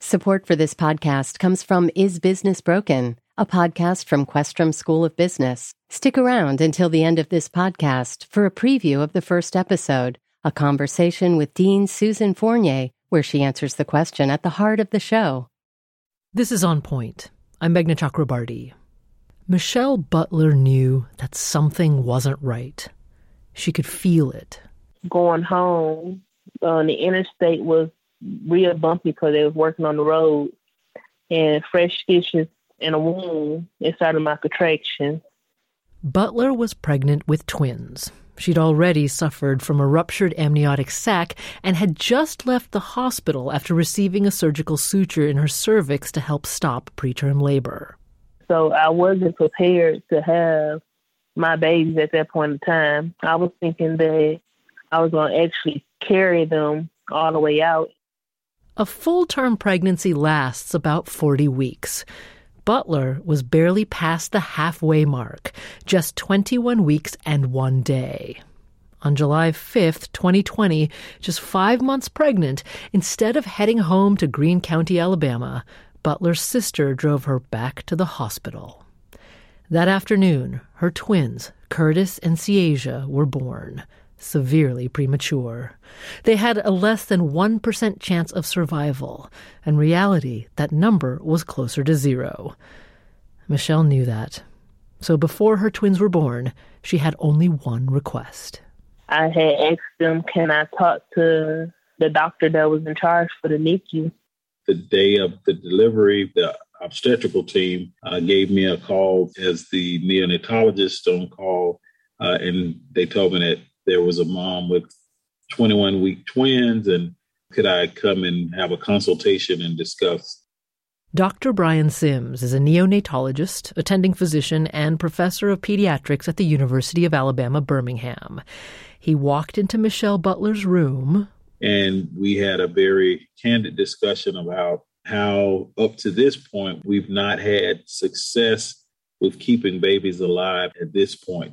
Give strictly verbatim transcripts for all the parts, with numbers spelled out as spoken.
Support for this podcast comes from Is Business Broken, a podcast from Questrom School of Business. Stick around until the end of this podcast for a preview of the first episode, a conversation with Dean Susan Fournier, where she answers the question at the heart of the show. This is On Point. I'm Meghna Chakrabarti. Michelle Butler knew that something wasn't right. She could feel it. Going home on the interstate was real bumpy because they was working on the road, and fresh stitches and a wound inside of my contraction. Butler was pregnant with twins. She'd already suffered from a ruptured amniotic sac and had just left the hospital after receiving a surgical suture in her cervix to help stop preterm labor. So I wasn't prepared to have my babies at that point in time. I was thinking that I was going to actually carry them all the way out. A full-term pregnancy lasts about forty weeks. Butler was barely past the halfway mark, just twenty-one weeks and one day. On July fifth, twenty twenty, just five months pregnant, instead of heading home to Greene County, Alabama, Butler's sister drove her back to the hospital. That afternoon, her twins, Curtis and Ciasia, were born, severely premature. They had a less than one percent chance of survival. In reality, that number was closer to zero. Michelle knew that. So before her twins were born, she had only one request. I had asked them, can I talk to the doctor that was in charge for the N I C U? The day of the delivery, the obstetrical team uh, gave me a call as the neonatologist on call, uh, and they told me that there was a mom with twenty-one week twins, and could I come and have a consultation and discuss? Doctor Brian Sims is a neonatologist, attending physician, and professor of pediatrics at the University of Alabama, Birmingham. He walked into Michelle Butler's room, and we had a very candid discussion about how up to this point we've not had success with keeping babies alive at this point.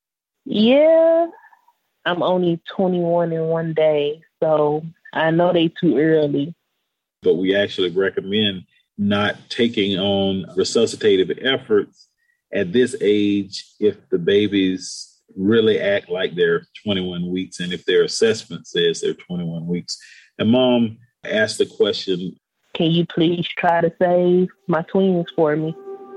Yeah. I'm only twenty-one in one day, so I know they too early. But we actually recommend not taking on resuscitative efforts at this age if the babies really act like they're twenty-one weeks and if their assessment says they're twenty-one weeks. And Mom asked the question, can you please try to save my twins for me?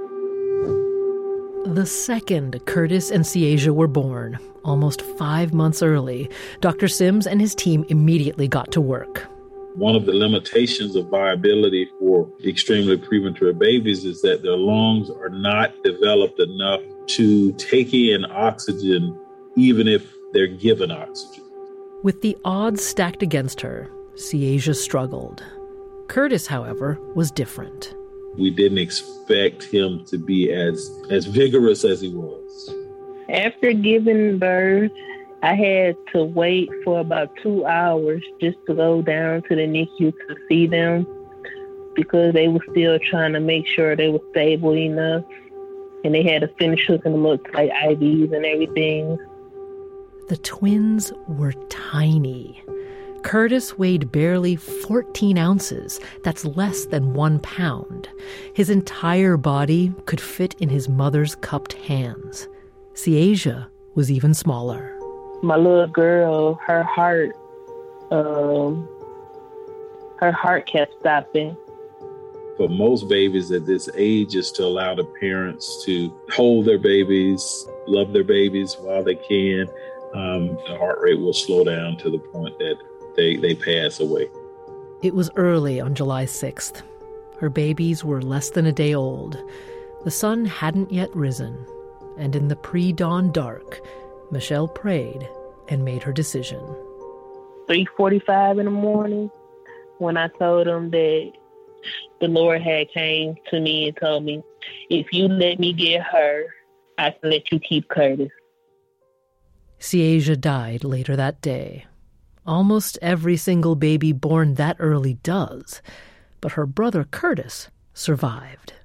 The second Curtis and Ciasia were born, almost five months early, Doctor Sims and his team immediately got to work. One of the limitations of viability for extremely premature babies is that their lungs are not developed enough to take in oxygen, even if they're given oxygen. With the odds stacked against her, Ciasia struggled. Curtis, however, was different. We didn't expect him to be as, as vigorous as he was. After giving birth, I had to wait for about two hours just to go down to the N I C U to see them because they were still trying to make sure they were stable enough. And they had to finish hooking them up to like I Vs and everything. The twins were tiny. Curtis weighed barely fourteen ounces. That's less than one pound. His entire body could fit in his mother's cupped hands. Ciasia was even smaller. My little girl, her heart, um, her heart kept stopping. For most babies at this age is to allow the parents to hold their babies, love their babies while they can. Um, the heart rate will slow down to the point that They, they pass away. It was early on July sixth. Her babies were less than a day old. The sun hadn't yet risen, and in the pre-dawn dark, Michelle prayed and made her decision. three forty-five in the morning, when I told them that the Lord had came to me and told me, if you let me get her, I can let you keep Curtis. Ciasia died later that day. Almost every single baby born that early does, but her brother Curtis survived.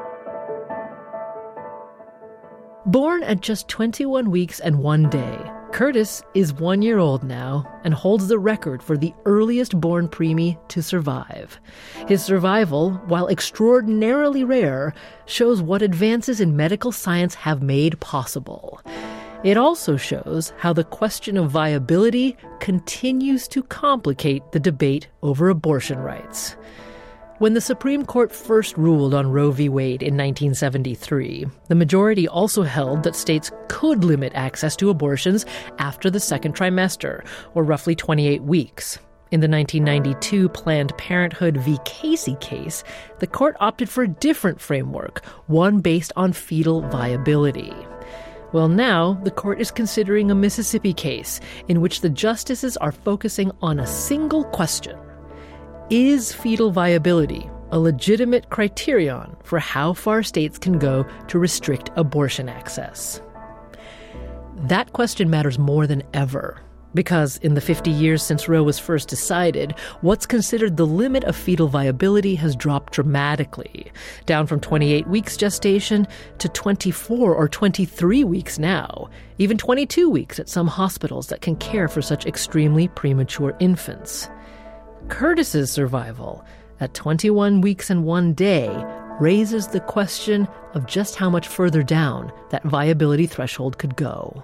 Born at just twenty-one weeks and one day, Curtis is one year old now and holds the record for the earliest born preemie to survive. His survival, while extraordinarily rare, shows what advances in medical science have made possible. It also shows how the question of viability continues to complicate the debate over abortion rights. When the Supreme Court first ruled on Roe v. Wade in nineteen seventy-three, the majority also held that states could limit access to abortions after the second trimester, or roughly twenty-eight weeks. In the nineteen ninety-two Planned Parenthood v. Casey case, the court opted for a different framework, one based on fetal viability. Well, now the court is considering a Mississippi case in which the justices are focusing on a single question. Is fetal viability a legitimate criterion for how far states can go to restrict abortion access? That question matters more than ever, because in the fifty years since Roe was first decided, what's considered the limit of fetal viability has dropped dramatically, down from twenty-eight weeks gestation to twenty-four or twenty-three weeks now, even twenty-two weeks at some hospitals that can care for such extremely premature infants. Curtis's survival at twenty-one weeks and one day raises the question of just how much further down that viability threshold could go.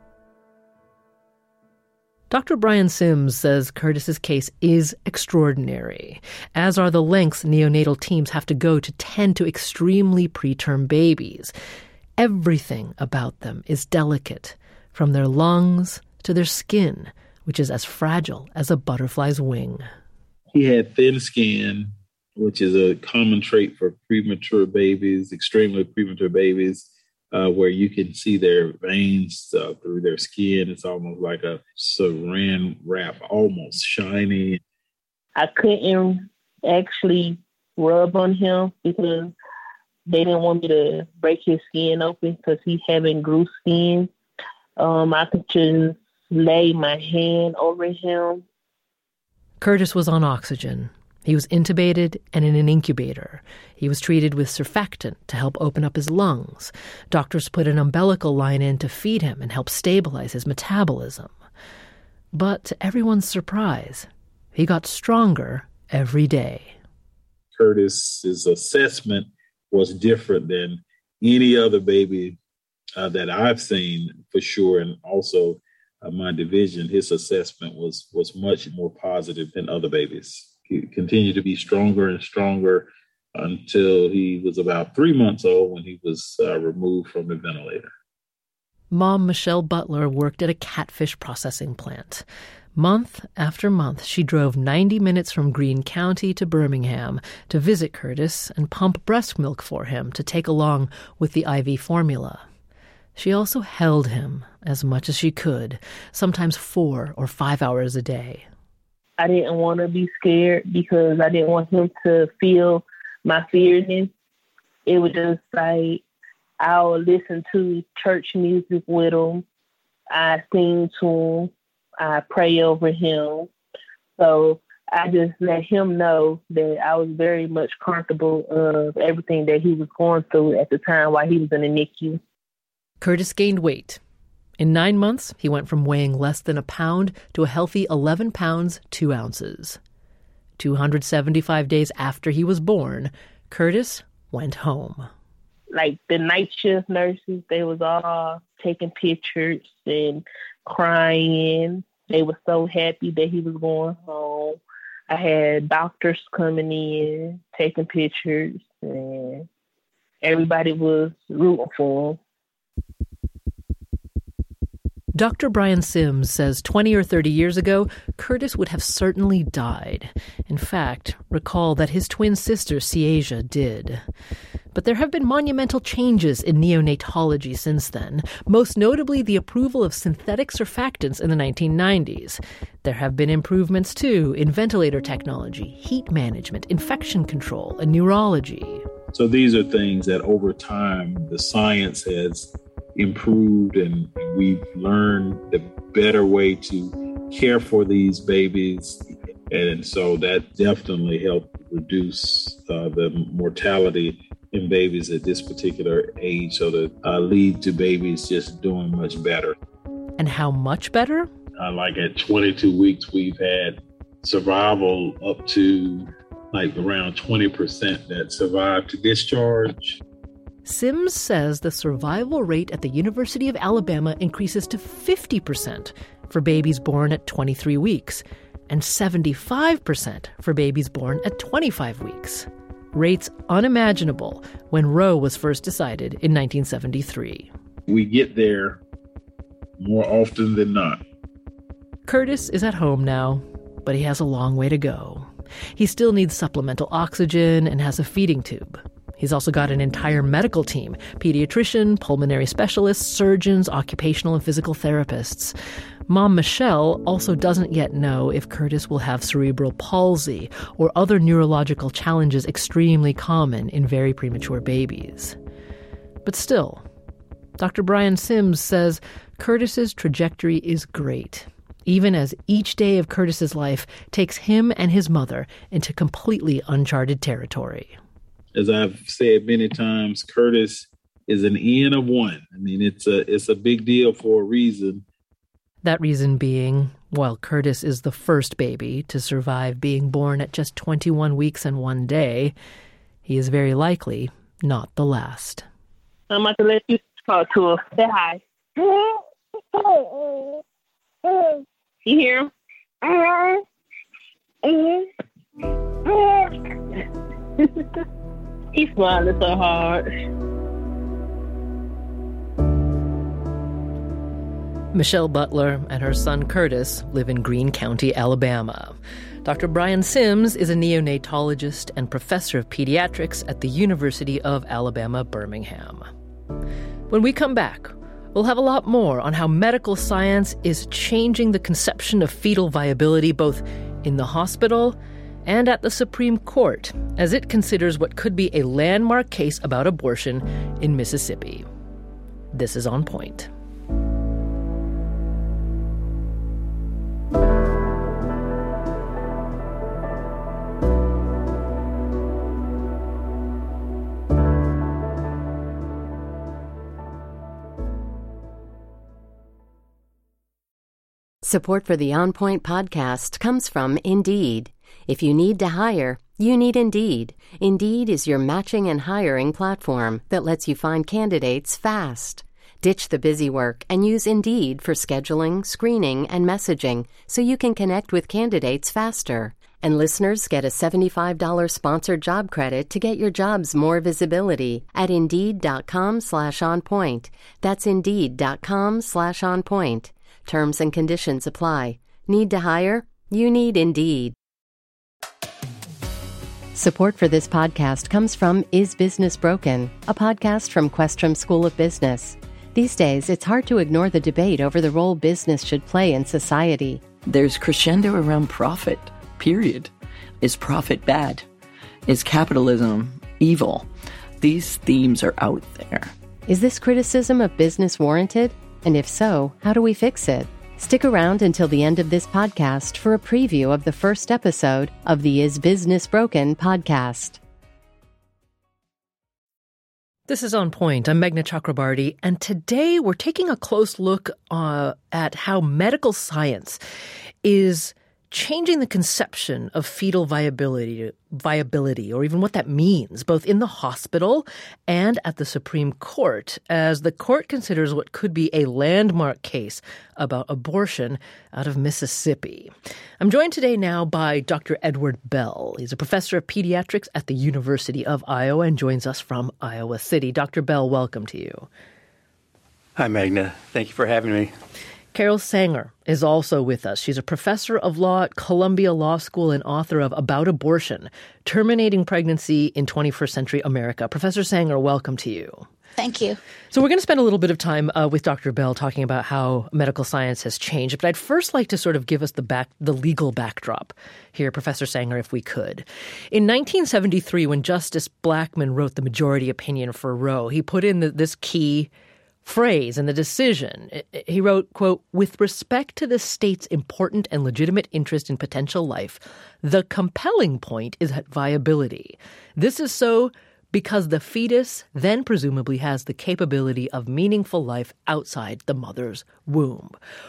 Doctor Brian Sims says Curtis's case is extraordinary, as are the lengths neonatal teams have to go to tend to extremely preterm babies. Everything about them is delicate, from their lungs to their skin, which is as fragile as a butterfly's wing. He had thin skin, which is a common trait for premature babies, extremely premature babies, uh, where you can see their veins uh, through their skin. It's almost like a saran wrap, almost shiny. I couldn't actually rub on him because they didn't want me to break his skin open because he's having grew skin. Um, I could just lay my hand over him. Curtis was on oxygen. He was intubated and in an incubator. He was treated with surfactant to help open up his lungs. Doctors put an umbilical line in to feed him and help stabilize his metabolism. But to everyone's surprise, he got stronger every day. Curtis's assessment was different than any other baby uh, that I've seen, for sure, and also Uh, my division. His assessment was was much more positive than other babies. He continued to be stronger and stronger until he was about three months old when he was uh, removed from the ventilator. Mom Michelle Butler worked at a catfish processing plant. Month after month, she drove ninety minutes from Greene County to Birmingham to visit Curtis and pump breast milk for him to take along with the I V formula. She also held him as much as she could, sometimes four or five hours a day. I didn't want to be scared because I didn't want him to feel my fearness. It was just like I would listen to church music with him. I sing to him. I pray over him. So I just let him know that I was very much comfortable of everything that he was going through at the time while he was in the N I C U. Curtis gained weight. In nine months, he went from weighing less than a pound to a healthy eleven pounds, two ounces. two hundred seventy-five days after he was born, Curtis went home. Like the night shift nurses, they was all taking pictures and crying. They were so happy that he was going home. I had doctors coming in, taking pictures, and everybody was rooting for him. Doctor Brian Sims says twenty or thirty years ago, Curtis would have certainly died. In fact, recall that his twin sister, Ciasia, did. But there have been monumental changes in neonatology since then, most notably the approval of synthetic surfactants in the nineteen nineties. There have been improvements, too, in ventilator technology, heat management, infection control, and neurology. So these are things that over time the science has improved, and we've learned the better way to care for these babies. And so that definitely helped reduce uh, the mortality in babies at this particular age, so that uh, lead to babies just doing much better. And how much better? Uh, like at twenty-two weeks, we've had survival up to like around twenty percent that survive to discharge. Sims says the survival rate at the University of Alabama increases to fifty percent for babies born at twenty-three weeks and seventy-five percent for babies born at twenty-five weeks. Rates unimaginable when Roe was first decided in nineteen seventy-three. We get there more often than not. Curtis is at home now, but he has a long way to go. He still needs supplemental oxygen and has a feeding tube. He's also got an entire medical team, pediatrician, pulmonary specialists, surgeons, occupational and physical therapists. Mom Michelle also doesn't yet know if Curtis will have cerebral palsy or other neurological challenges extremely common in very premature babies. But still, Doctor Brian Sims says Curtis's trajectory is great, even as each day of Curtis's life takes him and his mother into completely uncharted territory. As I've said many times, Curtis is an N of one. I mean, it's a it's a big deal for a reason. That reason being, while Curtis is the first baby to survive being born at just twenty-one weeks and one day, he is very likely not the last. I'm about to let you talk to her. Say hi. You hear him? He's smiling so hard. Michelle Butler and her son Curtis live in Greene County, Alabama. Doctor Brian Sims is a neonatologist and professor of pediatrics at the University of Alabama, Birmingham. When we come back, we'll have a lot more on how medical science is changing the conception of fetal viability both in the hospital and at the Supreme Court, as it considers what could be a landmark case about abortion in Mississippi. This is On Point. Support for the On Point podcast comes from Indeed. If you need to hire, you need Indeed. Indeed is your matching and hiring platform that lets you find candidates fast. Ditch the busy work and use Indeed for scheduling, screening, and messaging so you can connect with candidates faster. And listeners get a seventy-five dollars sponsored job credit to get your jobs more visibility at Indeed.com slash OnPoint. That's Indeed.com slash OnPoint. Terms and conditions apply. Need to hire? You need Indeed. Support for this podcast comes from Is Business Broken, a podcast from Questrom School of Business. These days, it's hard to ignore the debate over the role business should play in society. There's crescendo around profit, period. Is profit bad? Is capitalism evil? These themes are out there. Is this criticism of business warranted? And if so, how do we fix it? Stick around until the end of this podcast for a preview of the first episode of the Is Business Broken podcast. This is On Point. I'm Meghna Chakrabarti, and today we're taking a close look uh, at how medical science is changing the conception of fetal viability, viability, or even what that means, both in the hospital and at the Supreme Court, as the court considers what could be a landmark case about abortion out of Mississippi. I'm joined today now by Doctor Edward Bell. He's a professor of pediatrics at the University of Iowa and joins us from Iowa City. Doctor Bell, welcome to you. Hi, Meghna. Thank you for having me. Carol Sanger is also with us. She's a professor of law at Columbia Law School and author of About Abortion, Terminating Pregnancy in twenty-first Century America. Professor Sanger, welcome to you. Thank you. So we're going to spend a little bit of time uh, with Doctor Bell talking about how medical science has changed. But I'd first like to sort of give us the back, the legal backdrop here, Professor Sanger, if we could. In nineteen seventy-three, when Justice Blackmun wrote the majority opinion for Roe, he put in the, this key phrase in the decision. He wrote, quote, "With respect to the state's important and legitimate interest in potential life, the compelling point is viability. This is so because the fetus then presumably has the capability of meaningful life outside the mother's womb.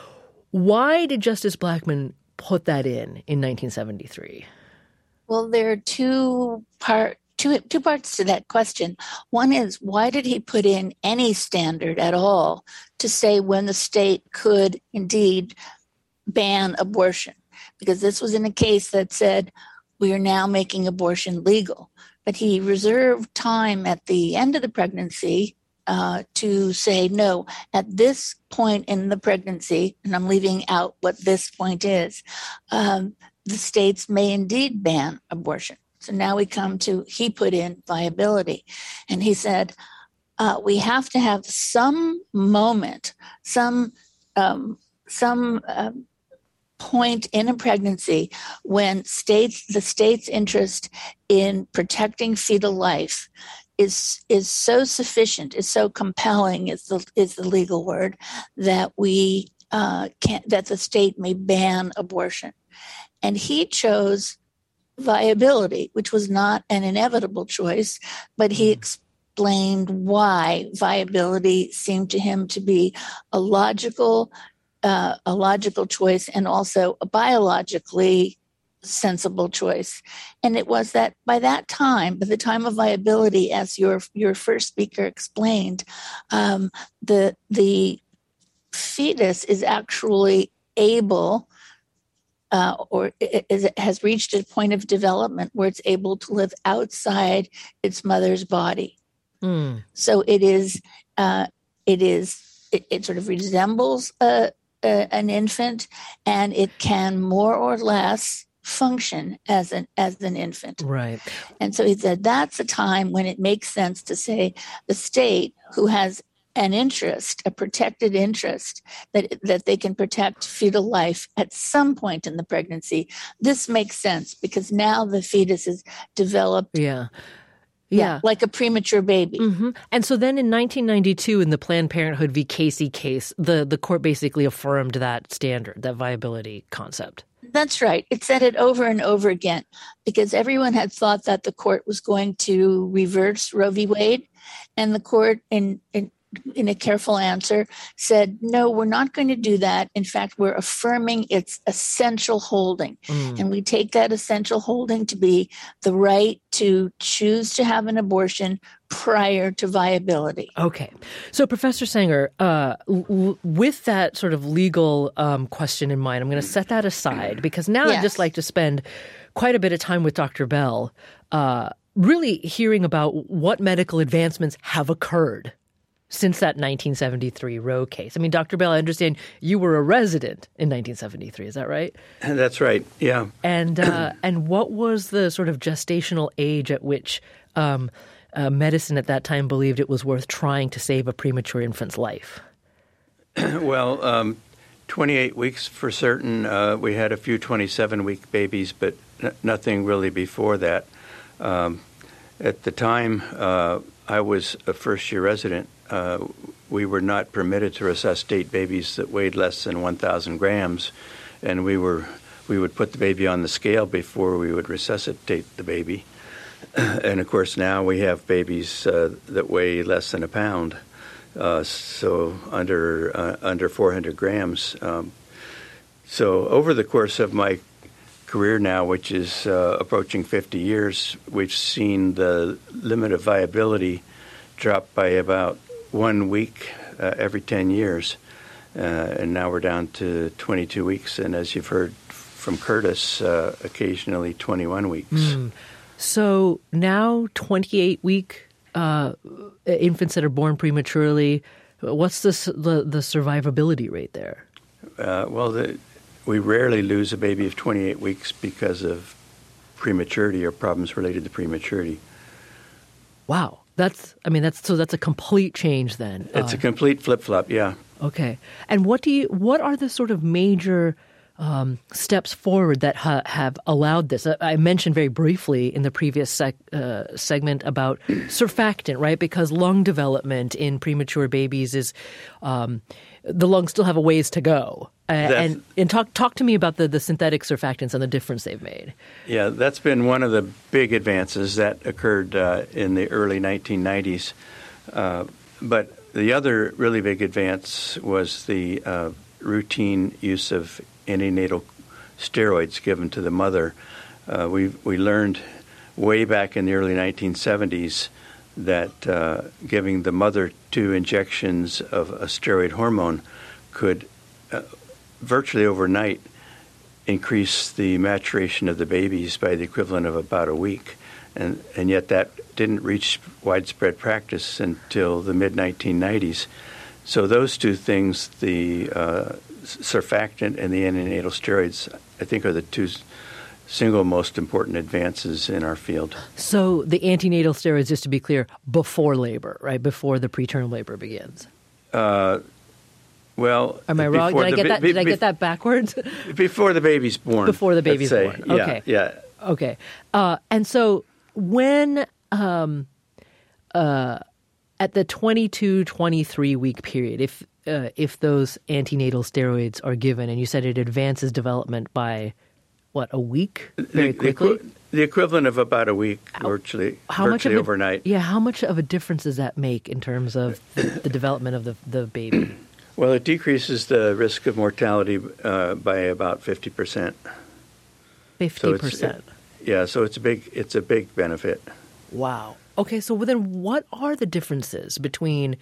Why did Justice Blackmun put that in in nineteen seventy-three? Well, there are two part two two parts to that question. One is, why did he put in any standard at all to say when the state could indeed ban abortion? Because this was in a case that said we are now making abortion legal. But he reserved time at the end of the pregnancy uh, to say, no, at this point in the pregnancy, and I'm leaving out what this point is, um, the states may indeed ban abortion. So now we come to, he put in viability. And he said, uh, we have to have some moment, some, um, some, um, point in a pregnancy when states the state's interest in protecting fetal life is is so sufficient, is so compelling, is the is the legal word, that we uh, can't that the state may ban abortion. And he chose viability, which was not an inevitable choice, but he explained why viability seemed to him to be a logical Uh, a logical choice and also a biologically sensible choice. And it was that by that time, by the time of viability, as your your first speaker explained, um, the the fetus is actually able uh, or it, it has reached a point of development where it's able to live outside its mother's body. Mm. So it is, uh, it is, it, it sort of resembles a Uh, an infant, and it can more or less function as an as an infant. Right. And so he said that's a time when it makes sense to say the state, who has an interest, a protected interest, that that they can protect fetal life at some point in the pregnancy. This makes sense because now the fetus is developed. Yeah. Yeah, yeah, like a premature baby. Mm-hmm. And so then in nineteen ninety-two, in the Planned Parenthood v. Casey case, the, the court basically affirmed that standard, that viability concept. That's right. It said it over and over again because everyone had thought that the court was going to reverse Roe v. Wade. And the court, in, in, in a careful answer, said, no, we're not going to do that. In fact, we're affirming its essential holding. Mm. And we take that essential holding to be the right to choose to have an abortion prior to viability. Okay. So, Professor Sanger, uh, l- with that sort of legal um, question in mind, I'm going to set that aside because now yes. I'd just like to spend quite a bit of time with Doctor Bell, uh, really hearing about what medical advancements have occurred since that nineteen seventy-three Roe case. I mean, Doctor Bell, I understand you were a resident in nineteen seventy-three. Is that right? That's right, yeah. And uh, and what was the sort of gestational age at which um, uh, medicine at that time believed it was worth trying to save a premature infant's life? Well, um, twenty-eight weeks for certain. Uh, we had a few twenty-seven-week babies, but n- nothing really before that. Um, at the time, uh, I was a first-year resident. Uh, we were not permitted to resuscitate babies that weighed less than one thousand grams, and we were we would put the baby on the scale before we would resuscitate the baby. And, of course, now we have babies uh, that weigh less than a pound, uh, so under uh, under four hundred grams. Um, so over the course of my career now, which is uh, approaching fifty years, we've seen the limit of viability drop by about one week uh, every ten years. Uh, and now we're down to twenty-two weeks. And as you've heard from Curtis, uh, occasionally twenty-one weeks. Mm. So now twenty-eight-week uh, infants that are born prematurely, what's the, the, the survivability rate there? Uh, well, the, we rarely lose a baby of twenty-eight weeks because of prematurity or problems related to prematurity. Wow. That's, I mean, that's, so that's a complete change then. It's uh, a complete flip-flop, yeah. Okay. And what do you, what are the sort of major um, steps forward that ha- have allowed this? I, I mentioned very briefly in the previous sec, uh, segment about surfactant, right? Because lung development in premature babies is, um, the lungs still have a ways to go. Uh, and and talk talk to me about the, the synthetic surfactants and the difference they've made. Yeah, that's been one of the big advances that occurred uh, in the early nineteen nineties. Uh, but the other really big advance was the uh, routine use of antenatal steroids given to the mother. Uh, we we learned way back in the early nineteen seventies that uh, giving the mother two injections of a steroid hormone could uh, virtually overnight increase the maturation of the babies by the equivalent of about a week. And and yet that didn't reach widespread practice until the mid nineteen nineties. So those two things, the uh, surfactant and the antenatal steroids, I think are the two single most important advances in our field. So the antenatal steroids, just to be clear, before labor, right? Before the preterm labor begins. Uh, well, am I wrong? Did I get that? Did I get that backwards? Before the baby's born. Before the baby's born. Okay. Yeah. yeah. Okay. Uh, and so when um, uh, at the twenty-two, twenty-three week period, if uh, if those antenatal steroids are given, and you said it advances development by what, a week? Very the, quickly. The, the equivalent of about a week, how, virtually, how virtually much of a, overnight. Yeah. How much of a difference does that make in terms of the, the development of the the baby? Well, it decreases the risk of mortality uh, by about fifty percent. Fifty percent. Yeah, so it's a big it's a big benefit. Wow. Okay, so then what are the differences between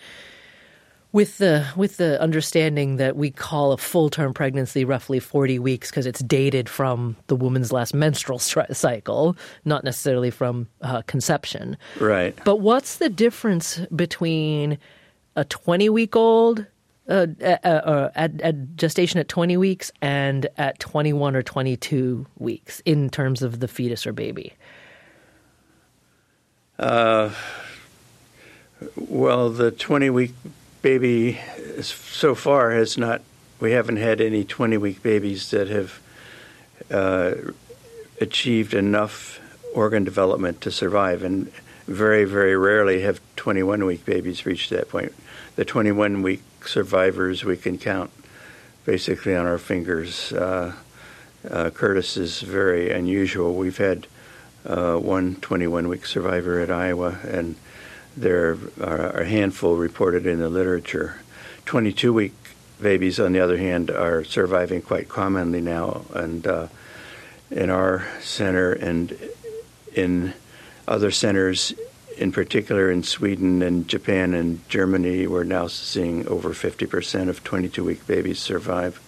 with the with the understanding that we call a full-term pregnancy roughly forty weeks because it's dated from the woman's last menstrual stri- cycle, not necessarily from uh, conception. Right. But what's the difference between a twenty-week-old uh, uh, uh, at, at gestation at twenty weeks and at twenty-one or twenty-two weeks in terms of the fetus or baby? Uh, well, the twenty-week baby so far has not, we haven't had any twenty-week babies that have uh, achieved enough organ development to survive, and very, very rarely have twenty-one-week babies reached that point. The twenty-one-week survivors we can count basically on our fingers. Uh, uh, Curtis is very unusual. We've had uh, one twenty-one-week survivor at Iowa, and there are a handful reported in the literature. twenty-two-week babies, on the other hand, are surviving quite commonly now, and uh, in our center and in other centers, in particular in Sweden and Japan and Germany, we're now seeing over fifty percent of twenty-two-week babies survive.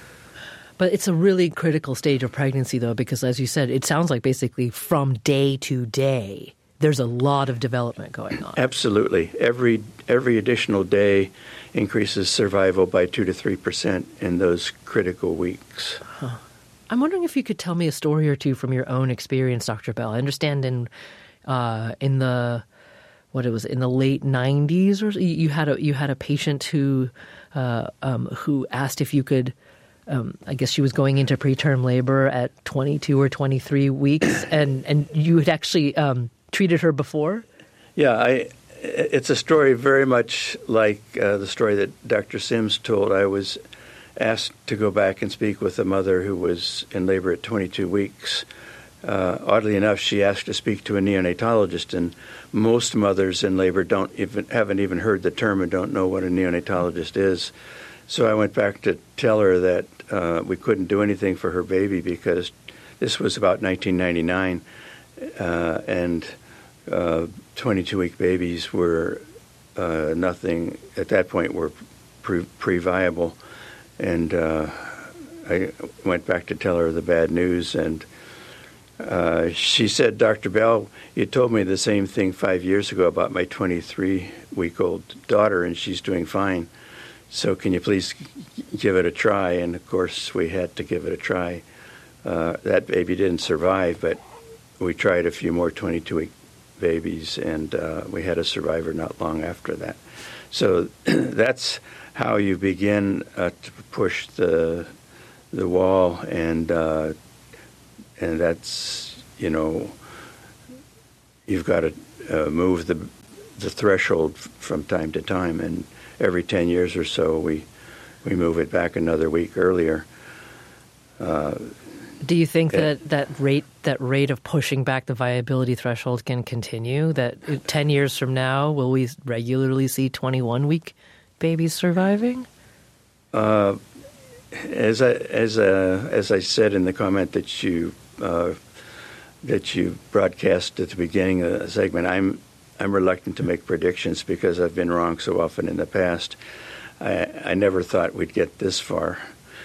But it's a really critical stage of pregnancy, though, because as you said, it sounds like basically from day to day, there's a lot of development going on. Absolutely. Every every additional day increases survival by two to three percent in those critical weeks. Huh. I'm wondering if you could tell me a story or two from your own experience, Doctor Bell. I understand in uh, in the what it was in the late nineties, or you had a you had a patient who uh, um, who asked if you could. Um, I guess she was going into preterm labor at twenty-two or twenty-three weeks, and and you had actually um, treated her before. Yeah, I. It's a story very much like uh, the story that Doctor Sims told. I was asked to go back and speak with a mother who was in labor at twenty-two weeks. Uh, oddly enough, she asked to speak to a neonatologist, and most mothers in labor don't even haven't even heard the term and don't know what a neonatologist is. So I went back to tell her that uh, we couldn't do anything for her baby because this was about nineteen ninety-nine, uh, and uh, twenty-two-week babies were uh, nothing at that point, were pre- pre-viable. And uh, I went back to tell her the bad news, and uh, she said, Doctor Bell, you told me the same thing five years ago about my twenty-three-week-old daughter, and she's doing fine. So can you please give it a try? And, of course, we had to give it a try. Uh, that baby didn't survive, but we tried a few more twenty-two-week babies, and uh, we had a survivor not long after that. So that's how you begin uh, to push the the wall, and uh, and that's, you know, you've got to uh, move the the threshold from time to time, and every ten years or so we we move it back another week earlier. Uh, Do you think it, that that rate that rate of pushing back the viability threshold can continue? That ten years from now, will we regularly see twenty-one week babies surviving? Uh, as I as uh, as I said in the comment that you uh, that you broadcast at the beginning of the segment, I'm I'm reluctant to make predictions because I've been wrong so often in the past. I, I never thought we'd get this far.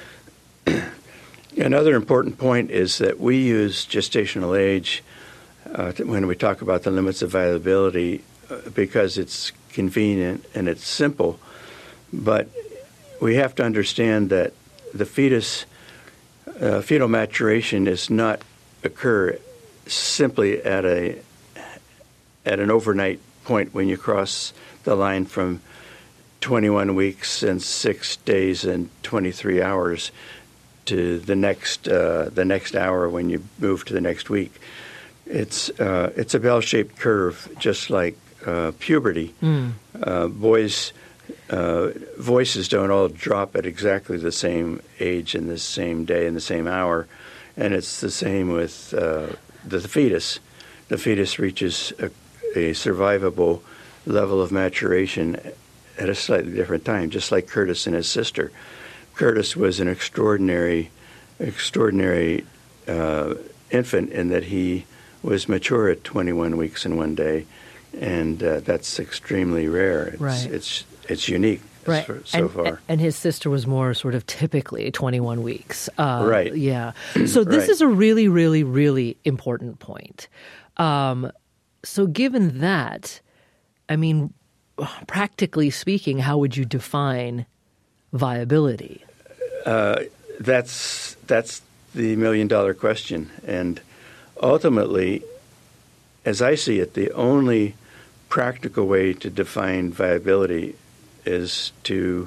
Another important point is that we use gestational age uh, when we talk about the limits of viability uh, because it's convenient and it's simple. But we have to understand that the fetus, uh, fetal maturation does not occur simply at a at an overnight point when you cross the line from twenty-one weeks and six days and twenty-three hours to the next uh, the next hour when you move to the next week. It's uh, it's a bell-shaped curve, just like uh, puberty. Mm. Uh, boys' uh, voices don't all drop at exactly the same age and the same day and the same hour, and it's the same with uh, the, the fetus. The fetus reaches a, a survivable level of maturation at a slightly different time, just like Curtis and his sister. Curtis was an extraordinary, extraordinary uh, infant in that he was mature at twenty-one weeks and one day, and uh, that's extremely rare. It's, right. It's it's unique right. so, so and, far. And his sister was more sort of typically twenty-one weeks. Uh, right. Yeah. So this right. is a really, really, really important point. Um, so given that, I mean, practically speaking, how would you define viability? Uh, that's that's the million-dollar question. And ultimately, as I see it, the only practical way to define viability is to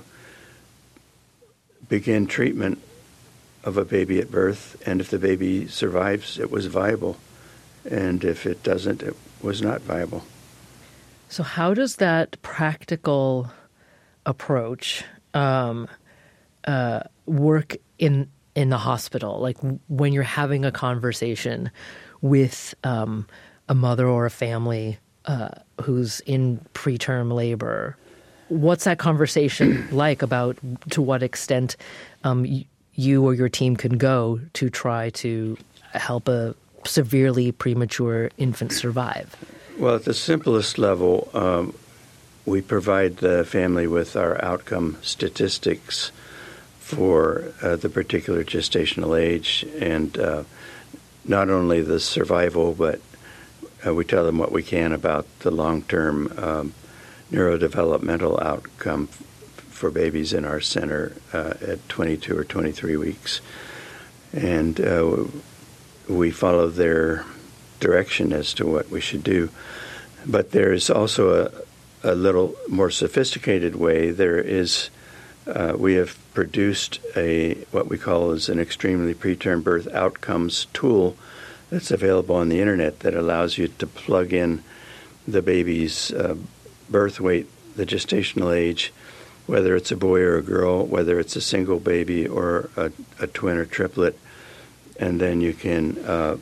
begin treatment of a baby at birth, and if the baby survives, it was viable. And if it doesn't, it was not viable. So how does that practical approach um, uh, work in in the hospital? Like when you're having a conversation with um, a mother or a family uh, who's in preterm labor, what's that conversation like about to what extent um, y- you or your team can go to try to help a severely premature infant survive? Well, at the simplest level, um, we provide the family with our outcome statistics for uh, the particular gestational age, and uh, not only the survival, but uh, we tell them what we can about the long-term um, neurodevelopmental outcome f- for babies in our center uh, at twenty-two or twenty-three weeks. And uh, we follow their direction as to what we should do. But there is also a, a little more sophisticated way. There is, uh, we have produced a what we call is an extremely preterm birth outcomes tool that's available on the internet that allows you to plug in the baby's uh, birth weight, the gestational age, whether it's a boy or a girl, whether it's a single baby or a, a twin or triplet, and then you can uh,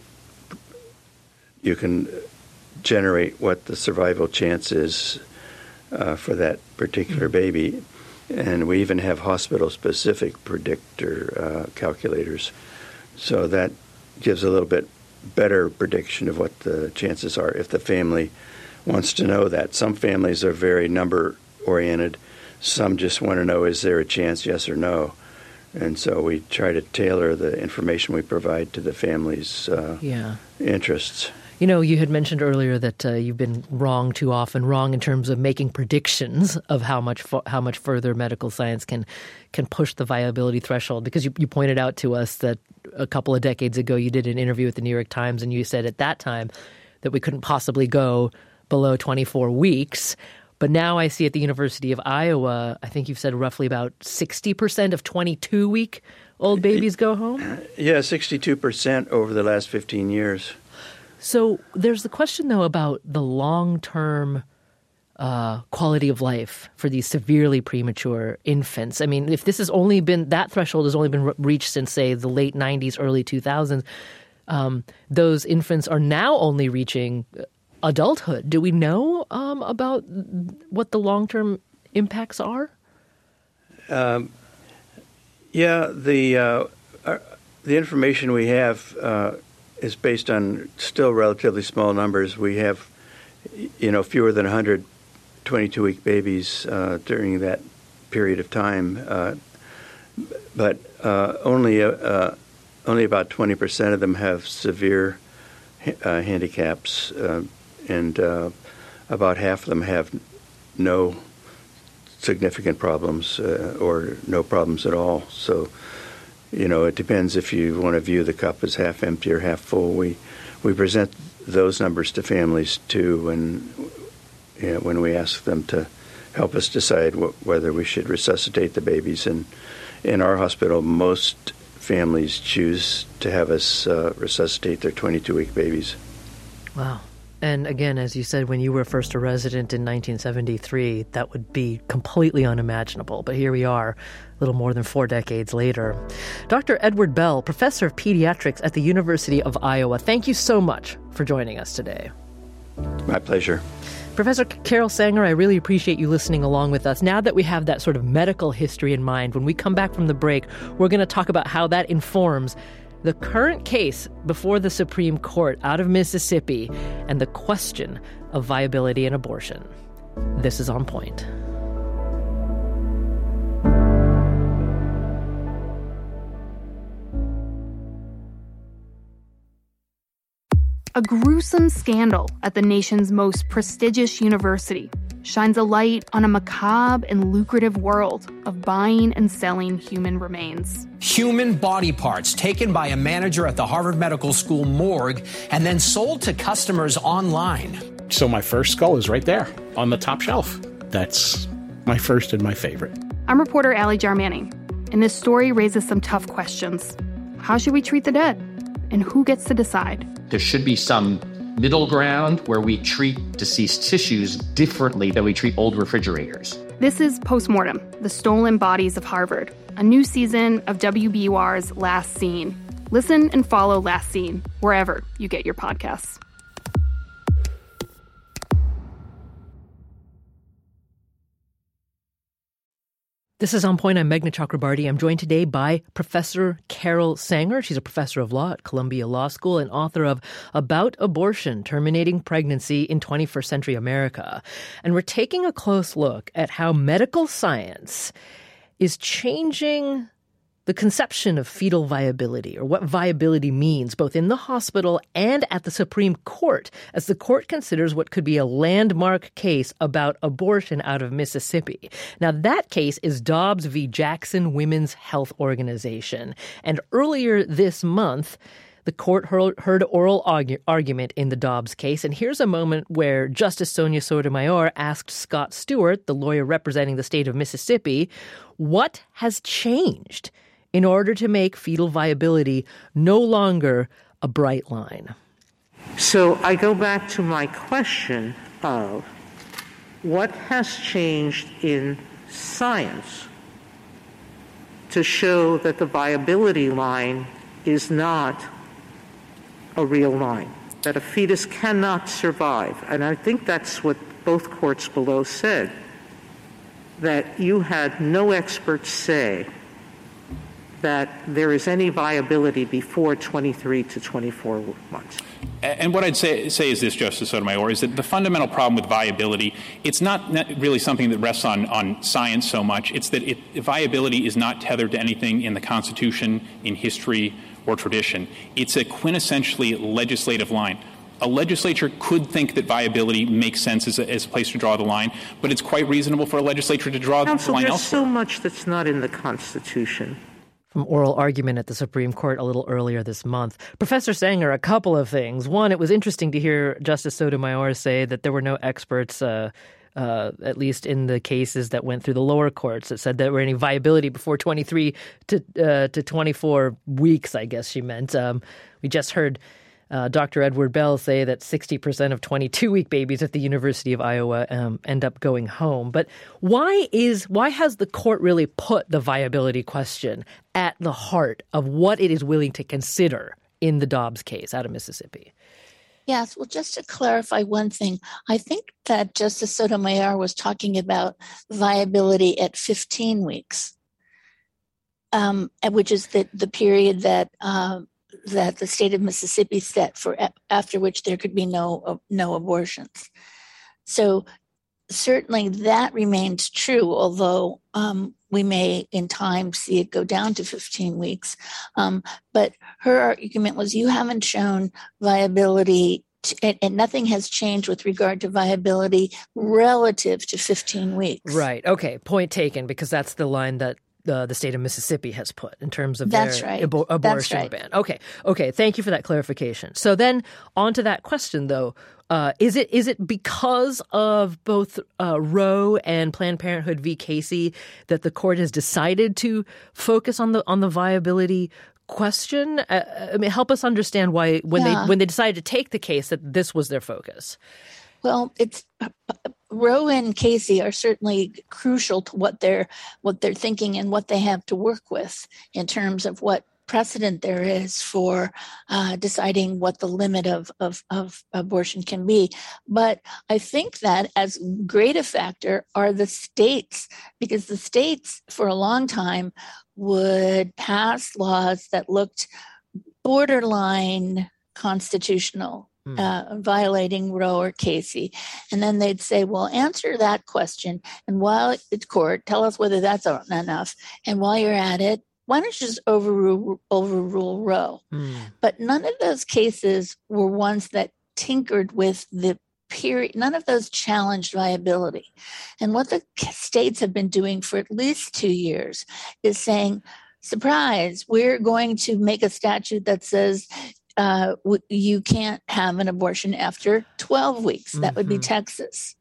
you can generate what the survival chance is uh, for that particular baby. And we even have hospital-specific predictor uh, calculators. So that gives a little bit better prediction of what the chances are if the family wants to know that. Some families are very number-oriented. Some just want to know, is there a chance, yes or no? And so we try to tailor the information we provide to the family's uh, yeah. interests. You know, you had mentioned earlier that uh, you've been wrong too often, wrong in terms of making predictions of how much fo- how much further medical science can can push the viability threshold. Because you, you pointed out to us that a couple of decades ago you did an interview with the New York Times, and you said at that time that we couldn't possibly go below twenty-four weeks. But now I see at the University of Iowa, I think you've said roughly about sixty percent of twenty-two-week-old babies go home? Yeah, sixty-two percent over the last fifteen years. So there's the question, though, about the long-term uh, quality of life for these severely premature infants. I mean, if this has only been, that threshold has only been re- reached since, say, the late nineties, early two thousands, um, those infants are now only reaching adulthood. Do we know um, about what the long-term impacts are? Um, yeah, the uh, uh, the information we have uh, is based on still relatively small numbers. We have, you know, fewer than one hundred twenty-two-week babies uh, during that period of time, uh, but uh, only uh, only about twenty percent of them have severe uh, handicaps, uh, and uh, about half of them have no significant problems uh, or no problems at all. So, you know, it depends if you want to view the cup as half empty or half full. We we present those numbers to families too, and you know, when we ask them to help us decide wh- whether we should resuscitate the babies. And in our hospital, most families choose to have us uh, resuscitate their twenty-two-week babies. Wow. And again, as you said, when you were first a resident in nineteen seventy-three, that would be completely unimaginable. But here we are, a little more than four decades later. Doctor Edward Bell, professor of pediatrics at the University of Iowa, thank you so much for joining us today. My pleasure. Professor Carol Sanger, I really appreciate you listening along with us. Now that we have that sort of medical history in mind, when we come back from the break, we're going to talk about how that informs the current case before the Supreme Court out of Mississippi and the question of viability in abortion. This is On Point. A gruesome scandal at the nation's most prestigious university shines a light on a macabre and lucrative world of buying and selling human remains. Human body parts taken by a manager at the Harvard Medical School morgue and then sold to customers online. So my first skull is right there on the top shelf. That's my first and my favorite. I'm reporter Allie Jarmanning, and this story raises some tough questions. How should we treat the dead? And who gets to decide? There should be some middle ground where we treat deceased tissues differently than we treat old refrigerators. This is Postmortem, the Stolen Bodies of Harvard, a new season of W B U R's Last Scene. Listen and follow Last Scene wherever you get your podcasts. This is On Point. I'm Meghna Chakrabarty. I'm joined today by Professor Carol Sanger. She's a professor of law at Columbia Law School and author of About Abortion, Terminating Pregnancy in twenty-first Century America. And we're taking a close look at how medical science is changing the conception of fetal viability, or what viability means, both in the hospital and at the Supreme Court, as the court considers what could be a landmark case about abortion out of Mississippi. Now, that case is Dobbs v. Jackson Women's Health Organization. And earlier this month, the court heard oral argu- argument in the Dobbs case. And here's a moment where Justice Sonia Sotomayor asked Scott Stewart, the lawyer representing the state of Mississippi, what has changed in order to make fetal viability no longer a bright line. So I go back to my question of what has changed in science to show that the viability line is not a real line, that a fetus cannot survive. And I think that's what both courts below said, that you had no experts say that there is any viability before twenty-three to twenty-four months. And what I'd say, say is this, Justice Sotomayor, is that the fundamental problem with viability, it's not really something that rests on, on science so much. It's that it, viability is not tethered to anything in the Constitution, in history, or tradition. It's a quintessentially legislative line. A legislature could think that viability makes sense as a, as a place to draw the line, but it's quite reasonable for a legislature to draw Counsel, the line there's elsewhere. So much that's not in the Constitution. From oral argument at the Supreme Court a little earlier this month. Professor Sanger, a couple of things. One, it was interesting to hear Justice Sotomayor say that there were no experts, uh, uh, at least in the cases that went through the lower courts, that said there were any viability before twenty-three to uh, to twenty-four weeks, I guess she meant. Um, we just heard Uh, Doctor Edward Bell say that sixty percent of twenty-two-week babies at the University of Iowa um, end up going home. But why is why has the court really put the viability question at the heart of what it is willing to consider in the Dobbs case out of Mississippi? Yes, well, just to clarify one thing, I think that Justice Sotomayor was talking about viability at fifteen weeks, um, which is the, the period that uh, that the state of Mississippi set for after which there could be no uh, no abortions. So certainly that remains true, although um, we may in time see it go down to fifteen weeks. Um, but her argument was you haven't shown viability to, and, and nothing has changed with regard to viability relative to fifteen weeks. Right. Okay. Point taken, because that's the line that Uh, the state of Mississippi has put in terms of That's their right. abo- abortion That's right. ban. Okay, okay. Thank you for that clarification. So then, on to that question, though, uh, is it is it because of both uh, Roe and Planned Parenthood v. Casey that the court has decided to focus on the on the viability question? Uh, I mean, help us understand why when Yeah. they when they decided to take the case that this was their focus. Well, it's Roe and Casey are certainly crucial to what they're what they're thinking and what they have to work with in terms of what precedent there is for uh, deciding what the limit of, of of abortion can be. But I think that as great a factor are the states, because the states for a long time would pass laws that looked borderline constitutional. Uh, violating Roe or Casey. And then they'd say, well, answer that question. And while it's court, tell us whether that's enough. And while you're at it, why don't you just overrule, overrule Roe? Mm. But none of those cases were ones that tinkered with the period. None of those challenged viability. And what the states have been doing for at least two years is saying, surprise, we're going to make a statute that says Uh, w- you can't have an abortion after twelve weeks. That would be Mm-hmm. Texas.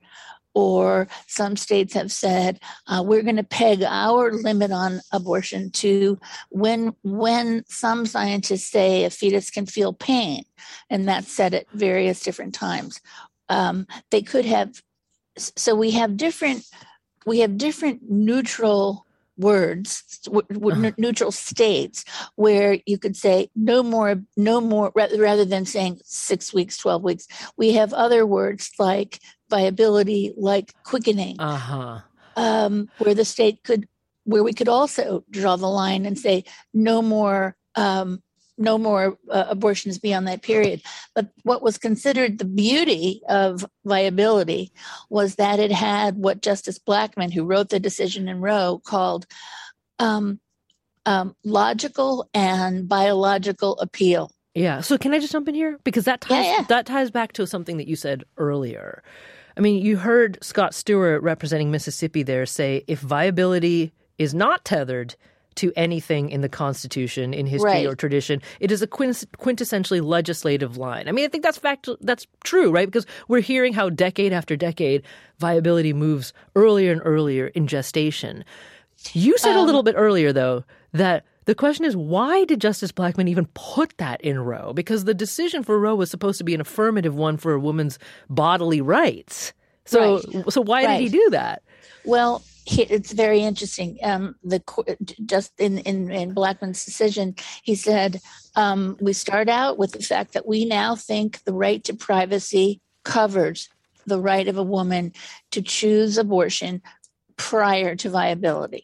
Or some states have said, uh, we're going to peg our limit on abortion to when when some scientists say a fetus can feel pain, and that's set at various different times. Um, they could have, so we have different, we have different neutral words, w- w- uh-huh. neutral states, where you could say no more, no more, rather, rather than saying six weeks, twelve weeks. We have other words like viability, like quickening, uh-huh. um, where the state could, where we could also draw the line and say no more, um, no more uh, abortions beyond that period. But what was considered the beauty of viability was that it had what Justice Blackmun, who wrote the decision in Roe, called um, um, logical and biological appeal. Yeah. So can I just jump in here? Because that ties, yeah, yeah. that ties back to something that you said earlier. I mean, you heard Scott Stewart representing Mississippi there say if viability is not tethered to anything in the Constitution, in history right. or tradition, it is a quint- quintessentially legislative line. I mean, I think that's fact. That's true, right? Because we're hearing how decade after decade viability moves earlier and earlier in gestation. You said um, a little bit earlier, though, that the question is, why did Justice Blackmun even put that in Roe? Because the decision for Roe was supposed to be an affirmative one for a woman's bodily rights. So, right. so why right. did he do that? Well, it's very interesting. Um, the just in, in, in Blackmun's decision, he said, um, we start out with the fact that we now think the right to privacy covers the right of a woman to choose abortion prior to viability.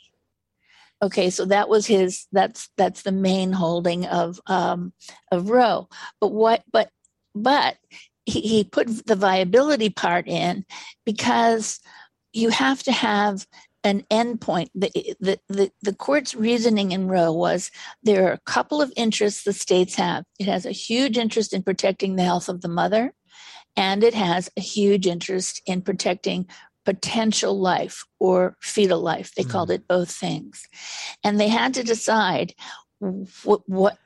Okay, so that was his. That's that's the main holding of um, of Roe. But what? But but he, he put the viability part in because you have to have an endpoint. The, the, the, the court's reasoning in Roe was there are a couple of interests the states have. It has a huge interest in protecting the health of the mother, and it has a huge interest in protecting potential life or fetal life. They mm. called it both things. And they had to decide what, what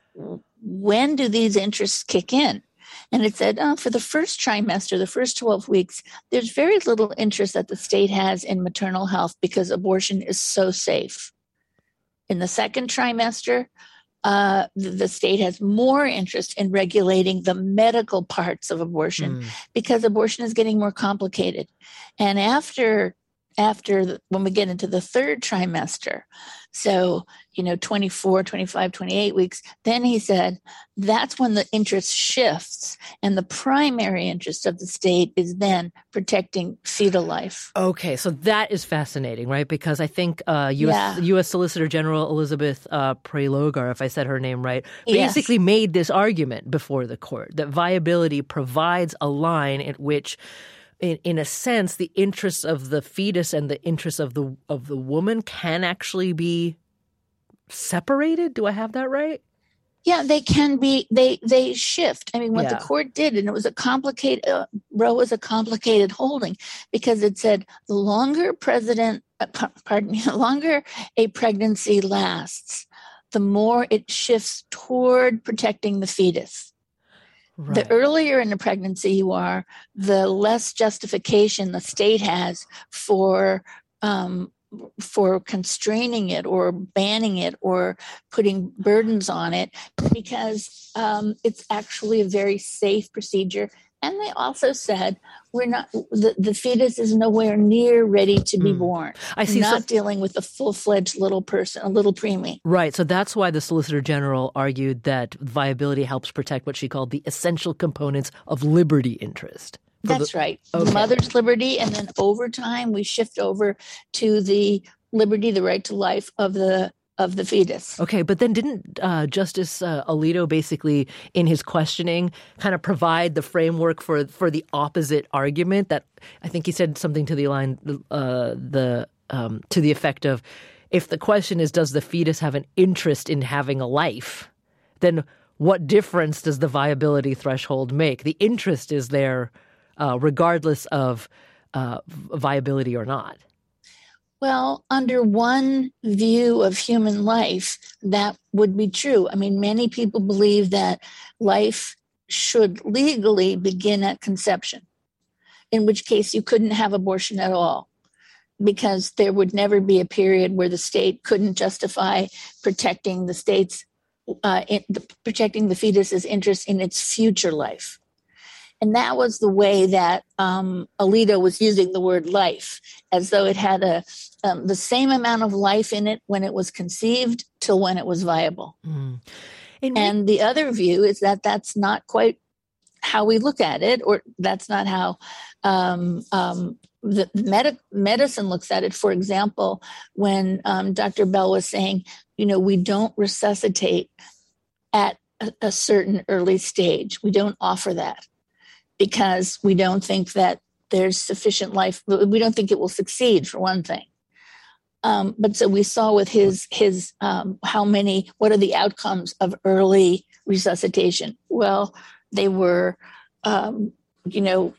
when do these interests kick in? And it said, oh, for the first trimester, the first twelve weeks, there's very little interest that the state has in maternal health because abortion is so safe. In the second trimester, uh, the, the state has more interest in regulating the medical parts of abortion mm. because abortion is getting more complicated. And after after the, when we get into the third trimester, so, you know, twenty-four, twenty-five, twenty-eight weeks, then he said that's when the interest shifts. And the primary interest of the state is then protecting fetal life. Okay, so that is fascinating, right? Because I think uh, U S, yeah. U S Solicitor General Elizabeth uh, Prelogar, if I said her name right, basically yes. made this argument before the court that viability provides a line at which In, in a sense, the interests of the fetus and the interests of the of the woman can actually be separated. Do I have that right? Yeah, they can be. They they shift. I mean, what yeah. the court did, and it was a complicated. Uh, Roe was a complicated holding because it said the longer president, uh, pardon me, the longer a pregnancy lasts, the more it shifts toward protecting the fetus. Right. The earlier in the pregnancy you are, the less justification the state has for um, for constraining it or banning it or putting burdens on it, because um, it's actually a very safe procedure. And they also said we're not the, the fetus is nowhere near ready to be mm. born. I see. Not so, dealing with a full-fledged little person, a little preemie. Right. So that's why the Solicitor General argued that viability helps protect what she called the essential components of liberty interest. That's the, right. Okay. The mother's liberty, and then over time we shift over to the liberty, the right to life of the of the fetus. Okay, but then didn't uh, Justice uh, Alito basically, in his questioning, kind of provide the framework for for the opposite argument? That I think he said something to the line, uh, the um, to the effect of, if the question is, does the fetus have an interest in having a life, then what difference does the viability threshold make? The interest is there, uh, regardless of uh, viability or not. Well, under one view of human life, that would be true. I mean, many people believe that life should legally begin at conception, in which case you couldn't have abortion at all, because there would never be a period where the state couldn't justify protecting the state's, uh, in, the, protecting the fetus's interest in its future life. And that was the way that um, Alito was using the word life, as though it had a um, the same amount of life in it when it was conceived till when it was viable. Mm. And, and the other view is that that's not quite how we look at it, or that's not how um, um, the med- medicine looks at it. For example, when um, Doctor Bell was saying, you know, we don't resuscitate at a, a certain early stage. We don't offer that, because we don't think that there's sufficient life. We don't think it will succeed, for one thing. Um, but so we saw with his, his um, how many, what are the outcomes of early resuscitation? Well, they were, um, you know,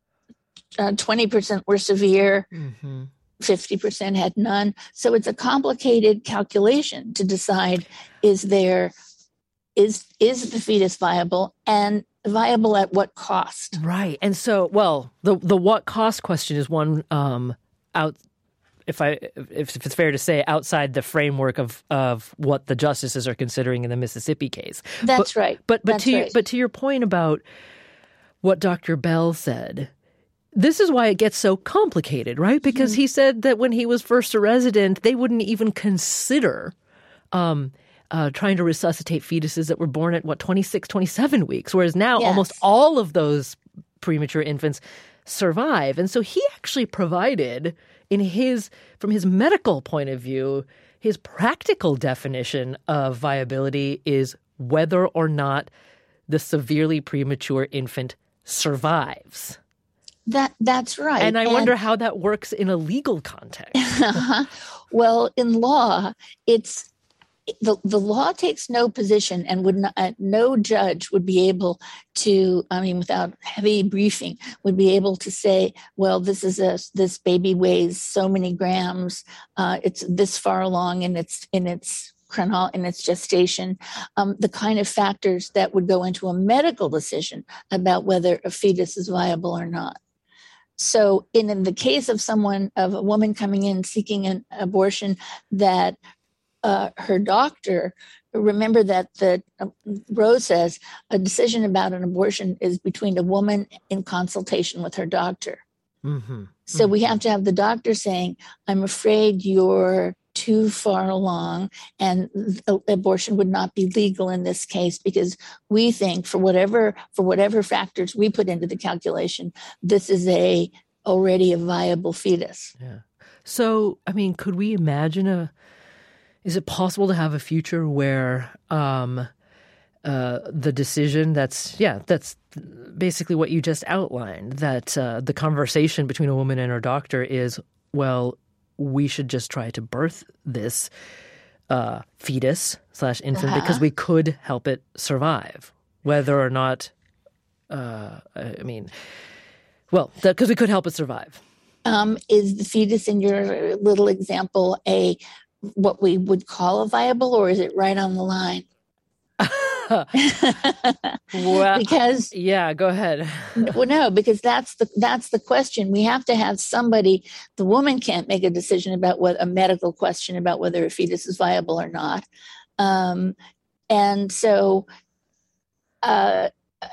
uh, twenty percent were severe, mm-hmm. fifty percent had none. So it's a complicated calculation to decide, is there, is, is the fetus viable, and viable at what cost? Right. And so, well, the the what cost question is one um, out, if I if, if it's fair to say, outside the framework of, of what the justices are considering in the Mississippi case. That's but, right. But but That's to right. your, but to your point about what Doctor Bell said, this is why it gets so complicated, right? Because mm-hmm. he said that when he was first a resident, they wouldn't even consider um, Uh, trying to resuscitate fetuses that were born at, what, twenty-six, twenty-seven weeks, whereas now yes. almost all of those premature infants survive. And so he actually provided, in his, from his medical point of view, his practical definition of viability is whether or not the severely premature infant survives. That That's right. And I and, wonder how that works in a legal context. Well, in law, it's The, the law takes no position, and would not, uh, no judge would be able to, I mean, without heavy briefing, would be able to say, well, this is a, this baby weighs so many grams, uh, it's this far along in its, in its chronol, in its gestation, um, the kind of factors that would go into a medical decision about whether a fetus is viable or not. So in, in the case of someone, of a woman coming in seeking an abortion that uh, her doctor. Remember that the uh, Roe says a decision about an abortion is between a woman in consultation with her doctor. Mm-hmm. So mm-hmm. we have to have the doctor saying, I'm afraid you're too far along and abortion would not be legal in this case because we think for whatever for whatever factors we put into the calculation, this is a already a viable fetus. Yeah. So, I mean, could we imagine a, is it possible to have a future where um, uh, the decision that's, yeah, that's basically what you just outlined, that uh, the conversation between a woman and her doctor is, well, we should just try to birth this uh, fetus slash infant Uh-huh. because we could help it survive, whether or not, uh, I mean, well, because we could help it survive. Um, is the fetus in your little example a what we would call a viable, or is it right on the line? Well, because yeah, go ahead. Well, no, because that's the that's the question. We have to have somebody. The woman can't make a decision about what a medical question about whether a fetus is viable or not, um, and so uh,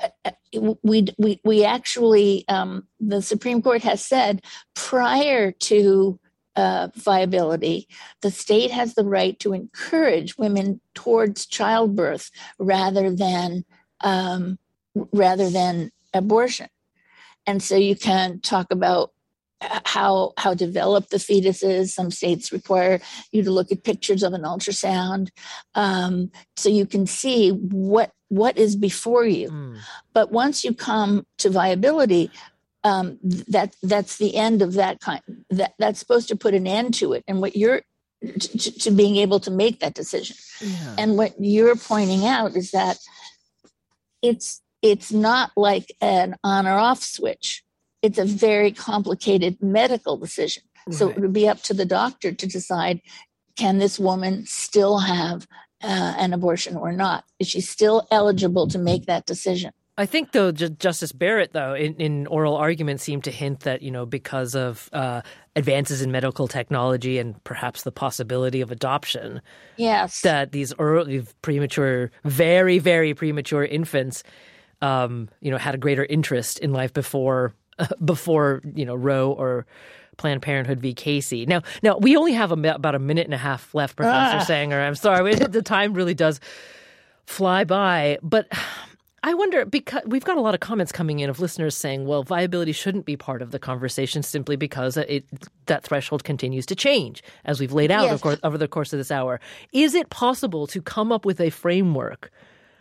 we we we actually um, the Supreme Court has said prior to Uh, viability, the state has the right to encourage women towards childbirth rather than um, rather than abortion. And so you can talk about how how developed the fetus is. Some states require you to look at pictures of an ultrasound, um, so you can see what what is before you. Mm. But once you come to viability, Um, that that's the end of that kind. That that's supposed to put an end to it, and what you're to, to being able to make that decision. Yeah. And what you're pointing out is that it's it's not like an on or off switch. It's a very complicated medical decision. Right. So it would be up to the doctor to decide: can this woman still have uh, an abortion or not? Is she still eligible to make that decision? I think, though, J- Justice Barrett, though, in, in oral argument seemed to hint that, you know, because of uh, advances in medical technology and perhaps the possibility of adoption, yes, that these early premature, very, very premature infants, um, you know, had a greater interest in life before, uh, before you know, Roe or Planned Parenthood v. Casey. Now, now we only have a, about a minute and a half left, Professor ah. Sanger. I'm sorry, the time really does fly by, but I wonder, because we've got a lot of comments coming in of listeners saying, well, viability shouldn't be part of the conversation simply because it that threshold continues to change, as we've laid out Yes. of course, over the course of this hour. Is it possible to come up with a framework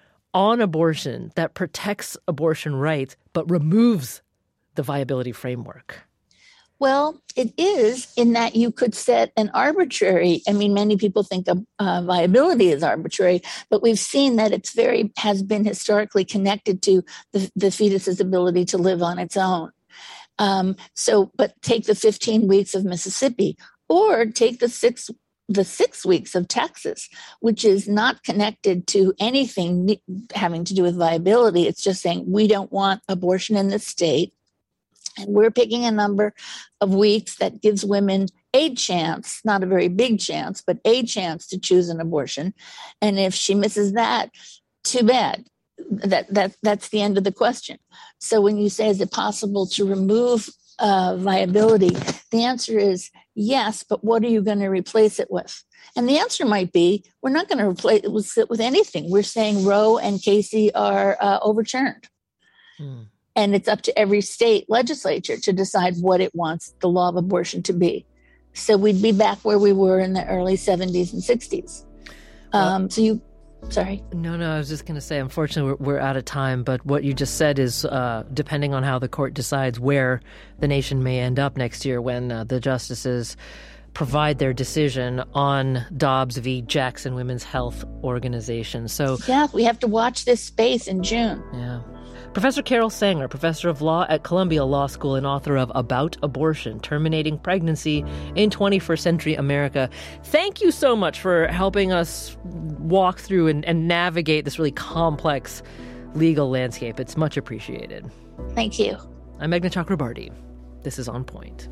on abortion that protects abortion rights but removes the viability framework? Well, it is in that you could set an arbitrary, I mean, many people think of uh, viability as arbitrary, but we've seen that it's very, has been historically connected to the, the fetus's ability to live on its own. Um, so, but take the fifteen weeks of Mississippi or take the six the six weeks of Texas, which is not connected to anything having to do with viability. It's just saying we don't want abortion in this state. And we're picking a number of weeks that gives women a chance, not a very big chance, but a chance to choose an abortion. And if she misses that, too bad. That that that's the end of the question. So when you say, is it possible to remove uh, viability? The answer is yes, but what are you going to replace it with? And the answer might be, we're not going to replace it with, with anything. We're saying Roe and Casey are uh, overturned. Hmm. And it's up to every state legislature to decide what it wants the law of abortion to be. So we'd be back where we were in the early seventies and sixties. Um, well, so you, sorry. No, no, I was just going to say, unfortunately, we're, we're out of time. But what you just said is, uh, depending on how the court decides where the nation may end up next year when uh, the justices provide their decision on Dobbs v. Jackson Women's Health Organization. So yeah, we have to watch this space in June. Yeah. Professor Carol Sanger, professor of law at Columbia Law School and author of About Abortion, Terminating Pregnancy in twenty-first Century America. Thank you so much for helping us walk through and, and navigate this really complex legal landscape. It's much appreciated. Thank you. I'm Meghna Chakrabarti. This is On Point.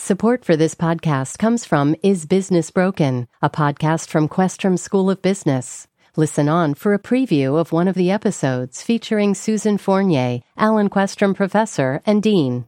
Support for this podcast comes from Is Business Broken, a podcast from Questrom School of Business. Listen on for a preview of one of the episodes featuring Susan Fournier, Alan Questrom Professor and Dean.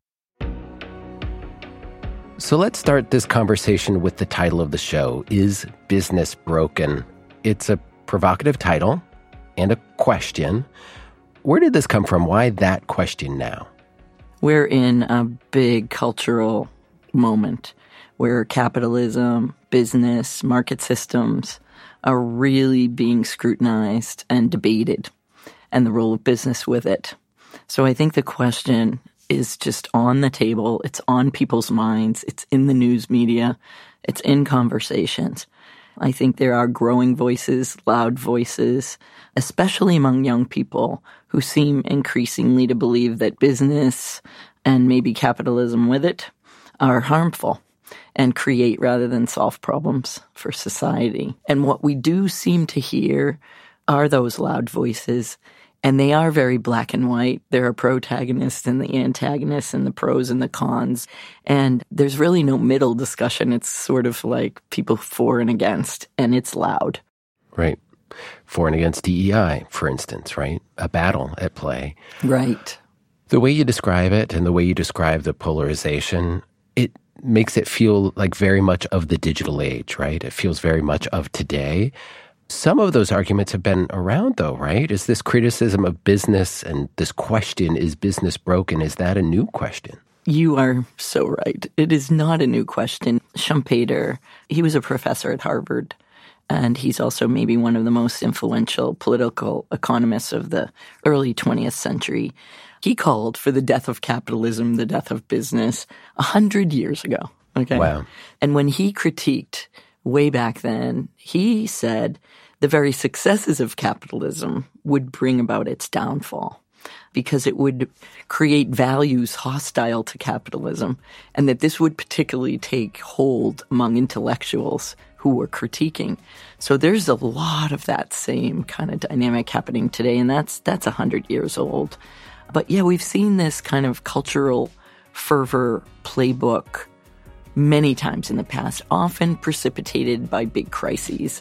So let's start this conversation with the title of the show, Is Business Broken? It's a provocative title and a question. Where did this come from? Why that question now? We're in a big cultural moment where capitalism, business, market systems are really being scrutinized and debated, and the role of business with it. So I think the question is just on the table. It's on people's minds. It's in the news media. It's in conversations. I think there are growing voices, loud voices, especially among young people who seem increasingly to believe that business and maybe capitalism with it are harmful and create rather than solve problems for society. And what we do seem to hear are those loud voices. And they are very black and white. There are protagonists and the antagonists and the pros and the cons. And there's really no middle discussion. It's sort of like people for and against, and it's loud. Right. For and against D E I, for instance, right? A battle at play. Right. The way you describe it and the way you describe the polarization, it makes it feel like very much of the digital age, right? It feels very much of today. Some of those arguments have been around, though, right? Is this criticism of business and this question, is business broken, is that a new question? You are so right. It is not a new question. Schumpeter, he was a professor at Harvard, and he's also maybe one of the most influential political economists of the early twentieth century. He called for the death of capitalism, the death of business, a hundred years ago. Okay. Wow. And when he critiqued way back then, he said the very successes of capitalism would bring about its downfall because it would create values hostile to capitalism, and that this would particularly take hold among intellectuals who were critiquing. So there's a lot of that same kind of dynamic happening today, and that's that's a hundred years old. But yeah, we've seen this kind of cultural fervor playbook many times in the past, often precipitated by big crises.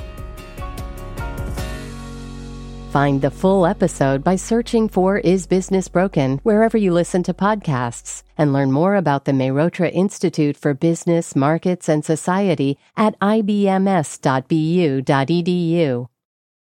Find the full episode by searching for Is Business Broken wherever you listen to podcasts, and learn more about the Mehrotra Institute for Business, Markets, and Society at I B M S dot B U dot E D U.